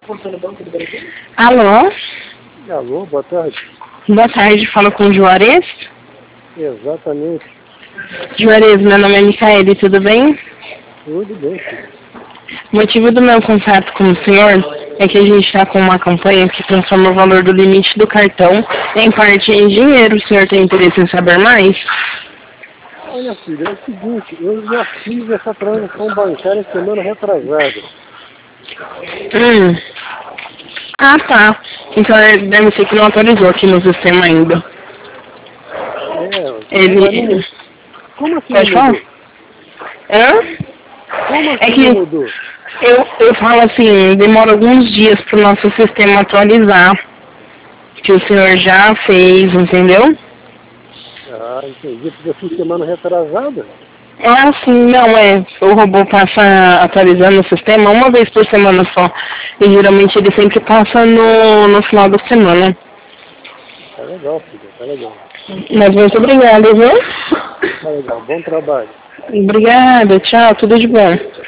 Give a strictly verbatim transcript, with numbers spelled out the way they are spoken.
Alô? Alô, boa tarde. Boa tarde, fala com o Juarez. Exatamente. Juarez, meu nome é Micaele, tudo bem? Tudo bem, filho. O motivo do meu contato com o senhor é que a gente está com uma campanha que transforma o valor do limite do cartão em parte em dinheiro. O senhor tem interesse em saber mais? Olha, filho, é o seguinte, eu já fiz essa transação bancária semana retrasada. Hum. Ah, tá. Então é, deve ser que não atualizou aqui no sistema ainda. É, Ele... mas não... Como assim não Pode falar? mudou? Hã? Como É assim que não mudou? eu, eu falo assim, demora alguns dias para o nosso sistema atualizar. Que o senhor já fez, entendeu? Ah, entendi, porque eu fiz semana retrasada. Ah, sim, não, é. O robô passa atualizando o sistema uma vez por semana só. E geralmente ele sempre passa no, no final da semana. Tá legal, filho, tá legal. Mas muito obrigada, viu? Tá legal, bom trabalho. Obrigada, tchau, tudo de bom.